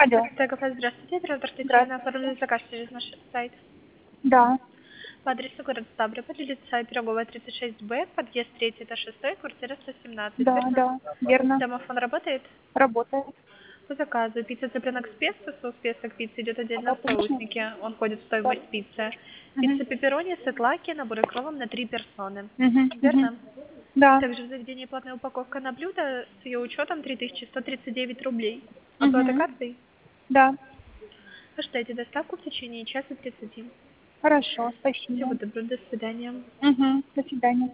Алло. Здравствуйте, оператор Татьяна. Здравствуйте. Оформили заказ через наш сайт. Да, По адресу город Ставрополь, улица Пирогова, 36Б, подъезд 3, этаж 6, квартира 117, да, верно? да, верно. Домофон работает? Работает. По заказу. Пицца цыпленок с песто, соус песто к пицце идет отдельно в Отлично. соуснике. Он входит в Да. стоимость пиццы. Угу. Пицца пепперони, сетлаки, наборы кровом на 3 персоны. Угу. Угу. Верно? Да. Также в заведении платная упаковка на блюдо с ее учетом 3139 рублей. Оплата Угу. картой? Да. Ожидайте доставку в течение часа 30. Хорошо, Всего спасибо. доброго, до свидания. Угу. До свидания.